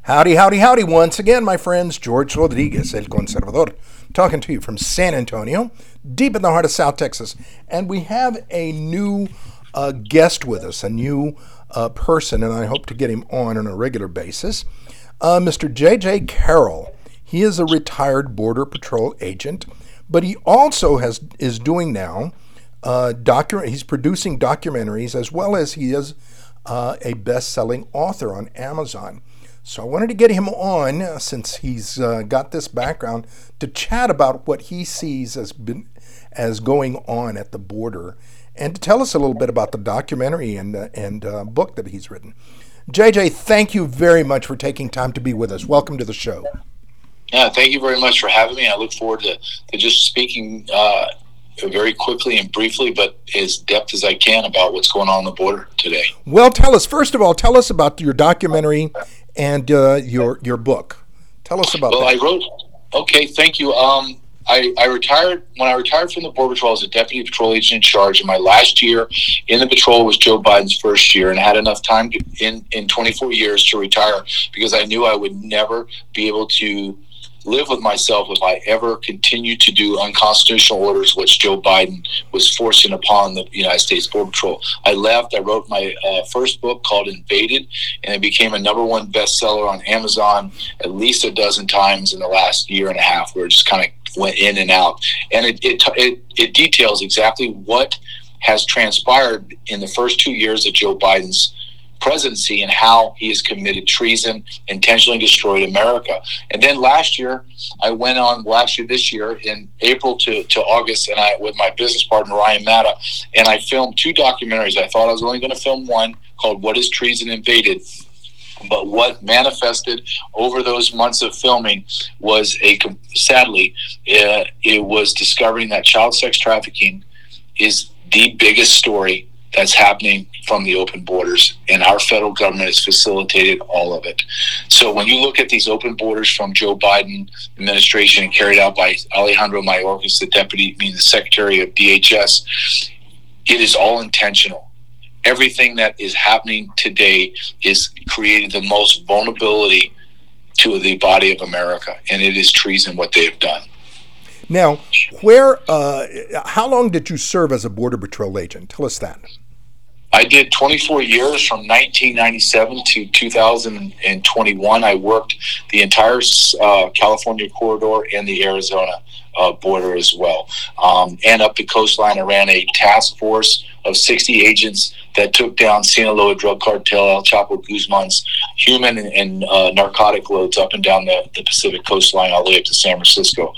Howdy, howdy, howdy once again, my friends. George Rodriguez, El Conservador, talking to you from San Antonio, deep in the heart of South Texas. And we have a new guest with us, a new person, and I hope to get him on a regular basis. Mr. J.J. Carroll. He is a retired Border Patrol agent, but he also is doing now he's producing documentaries, as well as he is a best-selling author on Amazon. So I wanted to get him on, since he's got this background, to chat about what he sees as going on at the border, and to tell us a little bit about the documentary and book that he's written. JJ, thank you very much for taking time to be with us. Welcome to the show. Yeah, thank you very much for having me. I look forward to just speaking very quickly and briefly, but as depth as I can, about what's going on the border today. Well, first of all, tell us about your documentary and your book. Tell us about that. Okay, thank you. I retired. When I retired from the Border Patrol, I was a deputy patrol agent in charge, and my last year in the patrol was Joe Biden's first year, and I had enough time in 24 years to retire, because I knew I would never be able to live with myself if I ever continued to do unconstitutional orders, which Joe Biden was forcing upon the United States Border Patrol. I left. I wrote my first book called Invaded, and it became a #1 bestseller on Amazon at least a dozen times in the last year and a half, where it just kind of went in and out. And it details exactly what has transpired in the first 2 years of Joe Biden's presidency, and how he has committed treason, intentionally destroyed America. And then this year, in April to August, and I, with my business partner, Ryan Matta, and I filmed 2 documentaries. I thought I was only going to film one, called What is Treason Invaded? But what manifested over those months of filming was sadly, it was discovering that child sex trafficking is the biggest story that's happening from the open borders, and our federal government has facilitated all of it. So when you look at these open borders from Joe Biden administration and carried out by Alejandro Mayorkas, the Secretary of DHS, it is all intentional. Everything that is happening today is creating the most vulnerability to the body of America, and it is treason what they have done. Now, how long did you serve as a Border Patrol agent? Tell us that. I did 24 years from 1997 to 2021. I worked the entire California corridor and the Arizona border as well. And up the coastline, I ran a task force of 60 agents that took down Sinaloa drug cartel, El Chapo Guzman's human and narcotic loads up and down the Pacific coastline all the way up to San Francisco.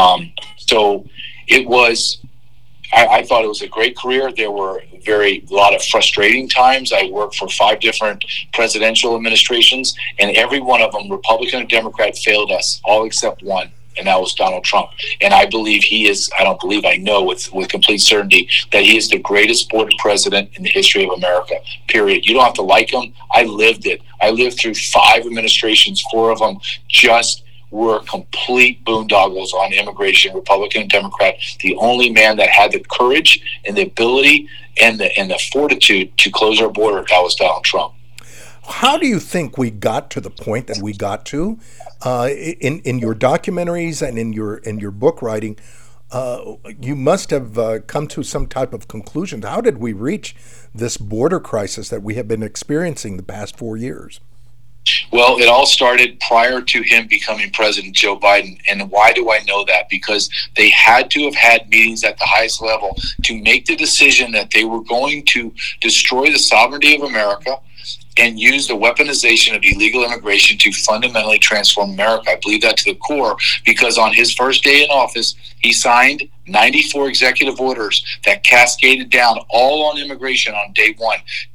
So it was, I thought it was a great career. There were a lot of frustrating times. I worked for 5 different presidential administrations, and every one of them, Republican and Democrat, failed us, all except one, and that was Donald Trump. And I believe I know with complete certainty that he is the greatest border president in the history of America, period. You don't have to like him. I lived it. I lived through 5 administrations. 4 of them just were complete boondoggles on immigration, Republican and Democrat. The only man that had the courage and the ability and the fortitude to close our border, that was Donald Trump. How do you think we got to the point that we got to? In your documentaries and in your book writing, you must have come to some type of conclusion. How did we reach this border crisis that we have been experiencing the past 4 years? Well, it all started prior to him becoming President Joe Biden. And why do I know that? Because they had to have had meetings at the highest level to make the decision that they were going to destroy the sovereignty of America and use the weaponization of illegal immigration to fundamentally transform America. I believe that to the core, because on his first day in office, he signed 94 executive orders that cascaded down all on immigration on day one.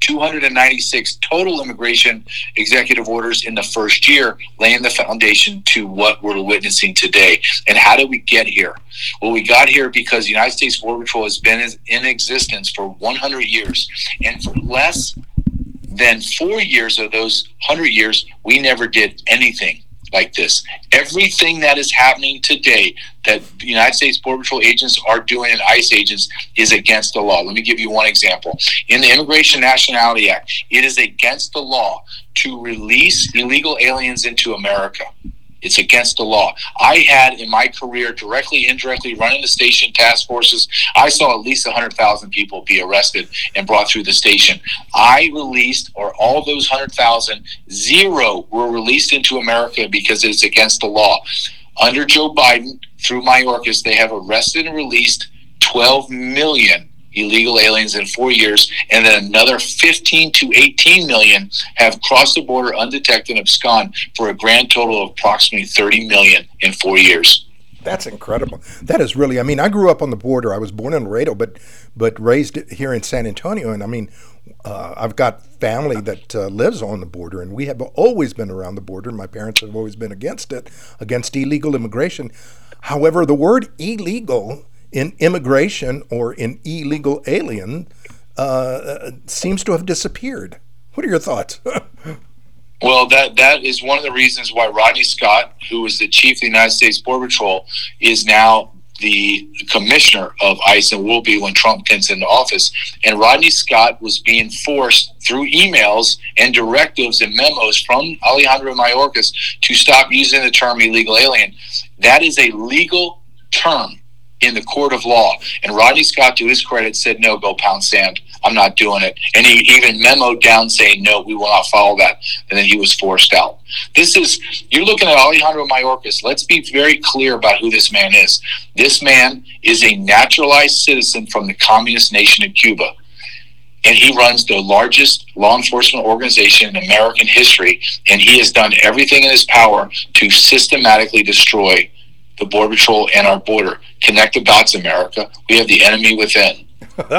296 total immigration executive orders in the first year, laying the foundation to what we're witnessing today. And how did we get here? Well, we got here because the United States Border Patrol has been in existence for 100 years. And for less than 4 years of those 100 years, we never did anything. like this. Everything that is happening today that the United States Border Patrol agents are doing and ICE agents is against the law. Let me give you one example. In the Immigration Nationality Act, it is against the law to release illegal aliens into America. It's against the law. I had in my career, directly, indirectly, running the station task forces, I saw at least 100,000 people be arrested and brought through the station. I released, or all those 100,000, 0 were released into America because it's against the law. Under Joe Biden, through Mayorkas, they have arrested and released 12 million illegal aliens in 4 years, and then another 15 to 18 million have crossed the border undetected and abscond, for a grand total of approximately 30 million in 4 years. That's incredible. That is really, I mean, I grew up on the border. I was born in Laredo, but raised here in San Antonio. And I mean, I've got family that lives on the border, and we have always been around the border. My parents have always been against it, against illegal immigration. However, the word illegal in immigration or in illegal alien seems to have disappeared. What are your thoughts? Well, that is one of the reasons why Rodney Scott, who was the chief of the United States Border Patrol, is now the commissioner of ICE and will be when Trump gets into office. And Rodney Scott was being forced through emails and directives and memos from Alejandro Mayorkas to stop using the term illegal alien. That is a legal term in the court of law. And Rodney Scott, to his credit, said, no, go pound sand. I'm not doing it. And he even memoed down saying, no, we will not follow that. And then he was forced out. You're looking at Alejandro Mayorkas. Let's be very clear about who this man is. This man is a naturalized citizen from the communist nation of Cuba. And he runs the largest law enforcement organization in American history. And he has done everything in his power to systematically destroy the Border Patrol and our border. Connect the dots, America. We have the enemy within.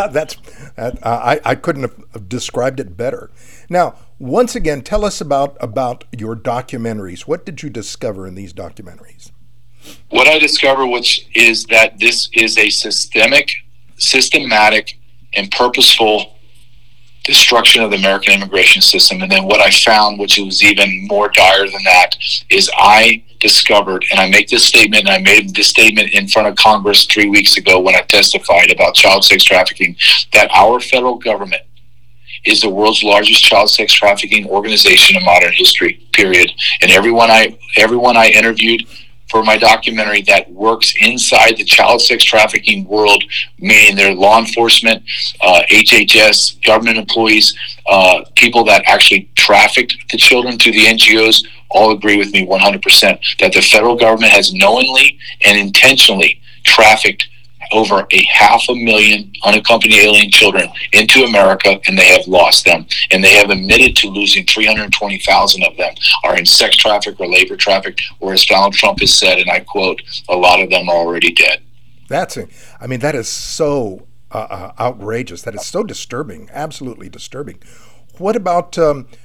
I couldn't have described it better. Now, once again, tell us about your documentaries. What did you discover in these documentaries? What I discovered, which is that this is a systematic, and purposeful destruction of the American immigration system. And then what I found, which was even more dire than that, is I discovered, and I make this statement, and I made this statement in front of Congress 3 weeks ago when I testified about child sex trafficking, that our federal government is the world's largest child sex trafficking organization in modern history, period. And everyone I interviewed for my documentary that works inside the child sex trafficking world, meaning their law enforcement, HHS, government employees, people that actually trafficked the children through the NGOs, all agree with me 100% that the federal government has knowingly and intentionally trafficked over 500,000 unaccompanied alien children into America, and they have lost them. And they have admitted to losing 320,000 of them are in sex traffic or labor traffic, or as Donald Trump has said, and I quote, a lot of them are already dead. That is so outrageous. That is so disturbing, absolutely disturbing. What about,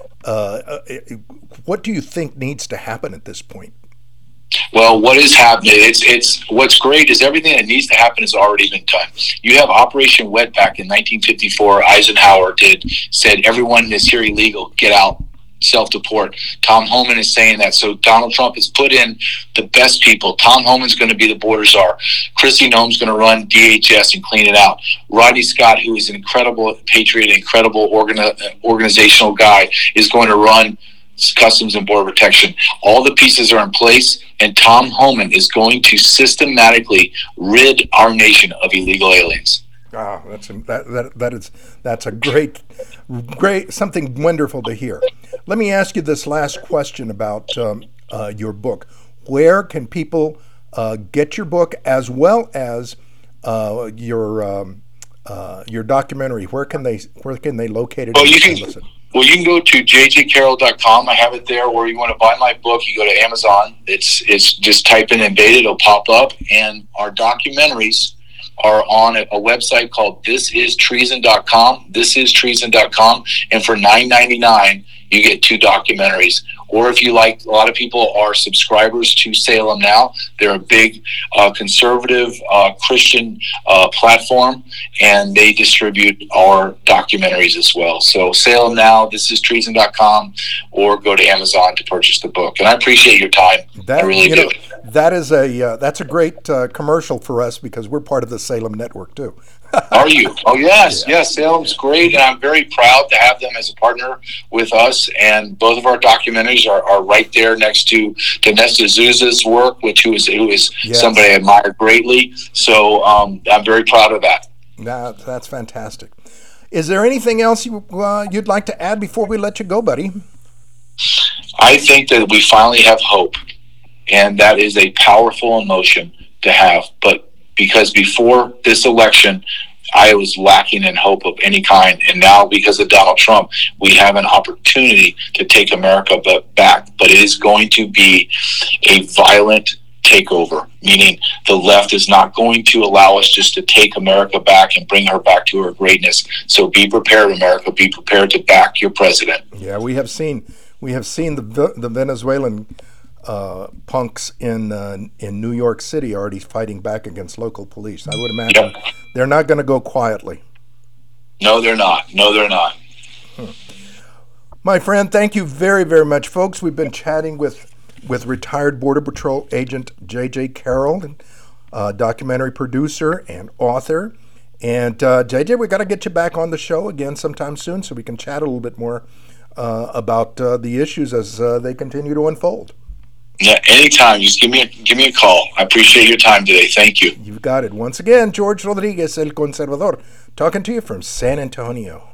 what do you think needs to happen at this point? Well, what is happening, it's what's great is everything that needs to happen has already been done. You have Operation Wetback in 1954. Eisenhower said everyone that's here illegal, get out, self-deport. Tom Homan is saying that. So Donald Trump has put in the best people. Tom Homan's going to be the border czar. Kristi Noem's going to run DHS and clean it out. Rodney Scott, who is an incredible patriot, incredible organizational guy, is going to run Customs and Border Protection. All the pieces are in place, and Tom Homan is going to systematically rid our nation of illegal aliens. Oh, that's a great, something wonderful to hear. Let me ask you this last question about your book. Where can people get your book, as well as your documentary? Where can they locate it? Well, you can go to jjcarroll.com. I have it there. Or you want to buy my book, you go to Amazon. It's just type in Invaded, it'll pop up. And our documentaries are on a website called thisistreason.com. Thisistreason.com. And for $9.99, you get 2 documentaries. or if you like, a lot of people are subscribers to Salem Now. They're a big conservative Christian platform, and they distribute our documentaries as well. So Salem Now, thisistrueson.com, or go to Amazon to purchase the book. And I appreciate your time. I really do. That's a great commercial for us because we're part of the Salem Network too. Are you? Oh, yes. Yes, Salem's great, and I'm very proud to have them as a partner with us. And both of our documentaries are right there next to Nesta Zuza's work, who is yes. somebody I admire greatly. So I'm very proud of that. That's fantastic. Is there anything else you'd like to add before we let you go, buddy? I think that we finally have hope, and that is a powerful emotion to have. But because before this election, I was lacking in hope of any kind. And now, because of Donald Trump, we have an opportunity to take America back. But it is going to be a violent takeover, meaning the left is not going to allow us just to take America back and bring her back to her greatness. So be prepared, America. Be prepared to back your president. Yeah, we have seen the Venezuelan punks in New York City already fighting back against local police. I would imagine they're not going to go quietly. No, they're not. No, they're not. My friend, thank you very, very much, folks. We've been chatting with retired Border Patrol agent J.J. Carroll, documentary producer and author. And J.J., we got to get you back on the show again sometime soon so we can chat a little bit more about the issues as they continue to unfold. Yeah, anytime. Just give me a call. I appreciate your time today. Thank you. You've got it. Once again, George Rodriguez, El Conservador, talking to you from San Antonio.